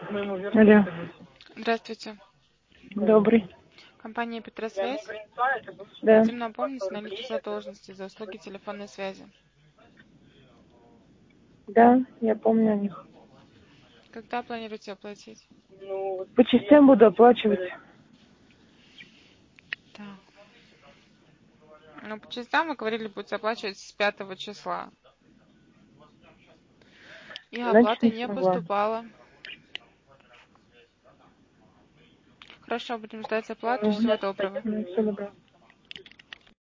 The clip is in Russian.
Алло, Здравствуйте. добрый. Компания Петросвязь. Да, Хотим напомнить наличие задолженности за услуги телефонной связи. да, я помню о них. Когда планируете оплатить? По частям буду оплачивать. Так. Ну, по частям вы говорили, будете оплачивать с 5 числа. И Значит, оплаты не не смогла. поступало. Хорошо, будем ждать оплату. Всего доброго. Всё доброго.